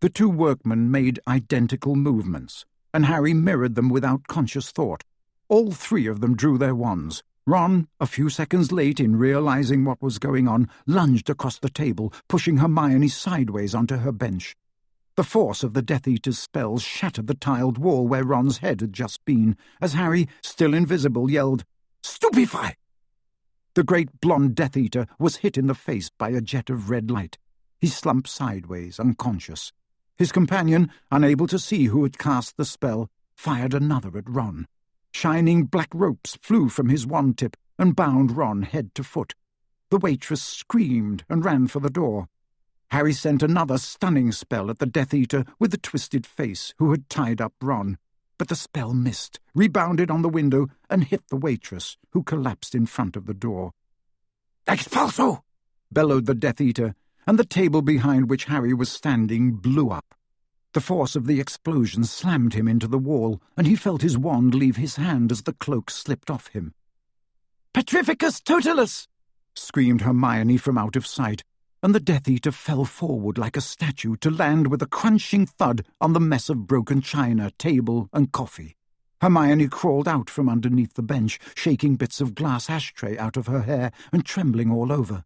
The two workmen made identical movements, and Harry mirrored them without conscious thought. All three of them drew their wands. Ron, a few seconds late in realizing what was going on, lunged across the table, pushing Hermione sideways onto her bench. The force of the Death Eater's spells shattered the tiled wall where Ron's head had just been, as Harry, still invisible, yelled, "Stupefy!" The great blonde Death Eater was hit in the face by a jet of red light. He slumped sideways, unconscious. His companion, unable to see who had cast the spell, fired another at Ron. Shining black ropes flew from his wand tip and bound Ron head to foot. The waitress screamed and ran for the door. Harry sent another stunning spell at the Death Eater with the twisted face who had tied up Ron, but the spell missed, rebounded on the window, and hit the waitress, who collapsed in front of the door. "Expulso!" bellowed the Death Eater, and the table behind which Harry was standing blew up. The force of the explosion slammed him into the wall, and he felt his wand leave his hand as the cloak slipped off him. "Petrificus totalus!" screamed Hermione from out of sight, and the Death Eater fell forward like a statue to land with a crunching thud on the mess of broken china, table, and coffee. Hermione crawled out from underneath the bench, shaking bits of glass ashtray out of her hair and trembling all over.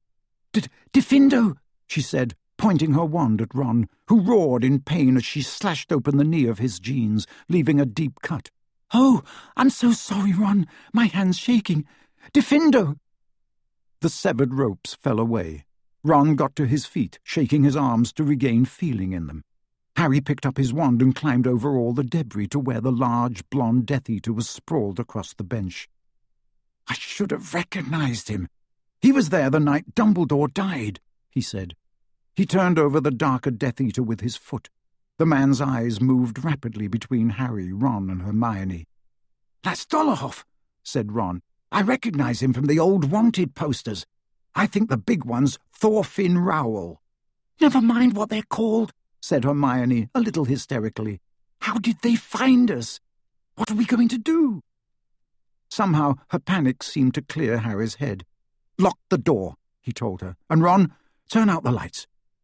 "Diffindo!" she said, pointing her wand at Ron, who roared in pain as she slashed open the knee of his jeans, leaving a deep cut. "Oh, I'm so sorry, Ron. My hand's shaking. Diffindo!" The severed ropes fell away. Ron got to his feet, shaking his arms to regain feeling in them. Harry picked up his wand and climbed over all the debris to where the large, blonde Death Eater was sprawled across the bench. "I should have recognized him. He was there the night Dumbledore died," he said. He turned over the darker Death Eater with his foot. The man's eyes moved rapidly between Harry, Ron, and Hermione. "That's Dolohov," said Ron. "I recognize him from the old Wanted posters. I think the big one's Thorfinn Rowell." "Never mind what they're called," said Hermione, a little hysterically. "How did they find us? What are we going to do?" Somehow her panic seemed to clear Harry's head. "Lock the door," he told her, "and Ron, turn out the lights."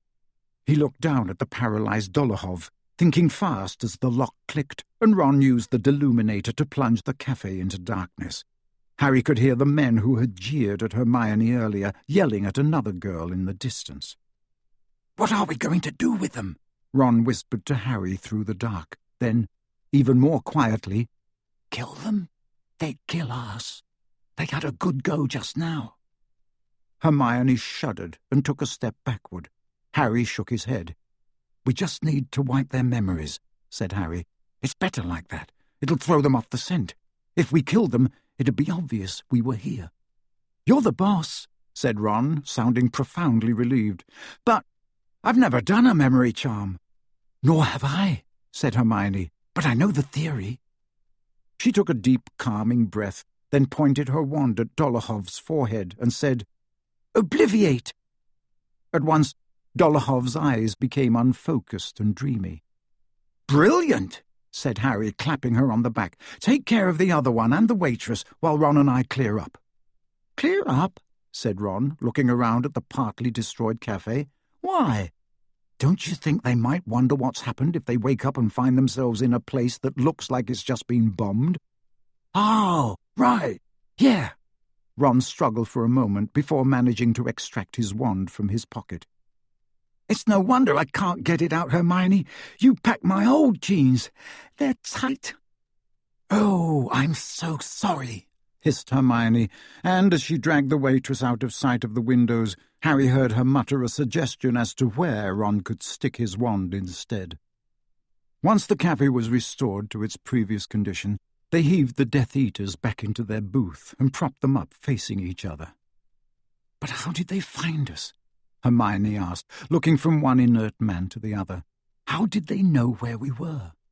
He looked down at the paralyzed Dolohov, thinking fast as the lock clicked, and Ron used the deluminator to plunge the cafe into darkness. Harry could hear the men who had jeered at Hermione earlier yelling at another girl in the distance. "What are we going to do with them?" Ron whispered to Harry through the dark. Then, even more quietly, "Kill them? They'd kill us. They had a good go just now." Hermione shuddered and took a step backward. Harry shook his head. "We just need to wipe their memories," said Harry. "It's better like that. It'll throw them off the scent. If we killed them, it'd be obvious we were here." "You're the boss," said Ron, sounding profoundly relieved. "But I've never done a memory charm." "Nor have I," said Hermione, "but I know the theory." She took a deep, calming breath, then pointed her wand at Dolohov's forehead and said, "Obliviate!" At once, Dolohov's eyes became unfocused and dreamy. "Brilliant!" said Harry, clapping her on the back. "Take care of the other one and the waitress while Ron and I clear up." "Clear up?" said Ron, looking around at the partly destroyed cafe. "Why? Don't you think they might wonder what's happened if they wake up and find themselves in a place that looks like it's just been bombed?" "Oh, right. Yeah." Ron struggled for a moment before managing to extract his wand from his pocket. "It's no wonder I can't get it out, Hermione. You packed my old jeans. They're tight." "Oh, I'm so sorry," hissed Hermione, and as she dragged the waitress out of sight of the windows, Harry heard her mutter a suggestion as to where Ron could stick his wand instead. Once the cafe was restored to its previous condition, they heaved the Death Eaters back into their booth and propped them up facing each other. "But how did they find us?" Hermione asked, looking from one inert man to the other. "How did they know where we were?"